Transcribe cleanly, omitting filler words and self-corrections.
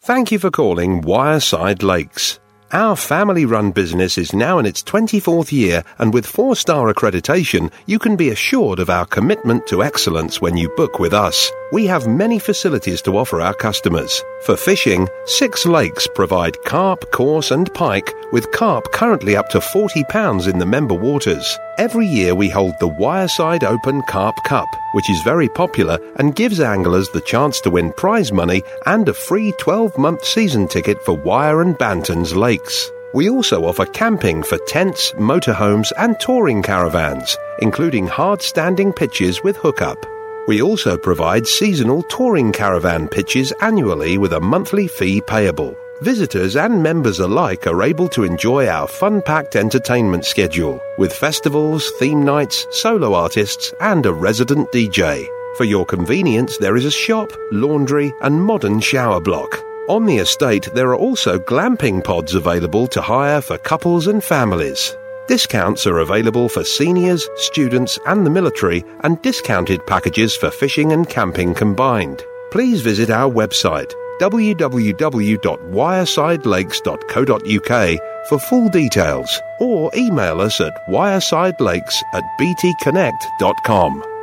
Thank you for calling Wyreside Lakes. Our family-run business is now in its 24th year, and with 4-star accreditation, you can be assured of our commitment to excellence when you book with us. We have many facilities to offer our customers. For fishing, 6 lakes provide carp, coarse and pike, with carp currently up to £40 in the member waters. Every year we hold the Wyreside Open Carp Cup, which is very popular and gives anglers the chance to win prize money and a free 12-month season ticket for Wyre and Bantons Lakes. We also offer camping for tents, motorhomes and touring caravans, including hard-standing pitches with hookup. We also provide seasonal touring caravan pitches annually with a monthly fee payable. Visitors and members alike are able to enjoy our fun-packed entertainment schedule, with festivals, theme nights, solo artists and a resident DJ. For your convenience, there is a shop, laundry and modern shower block. On the estate, there are also glamping pods available to hire for couples and families. Discounts are available for seniors, students and the military, and discounted packages for fishing and camping combined. Please visit our website www.wyresidelakes.co.uk for full details, or email us at wyresidelakes@btconnect.com.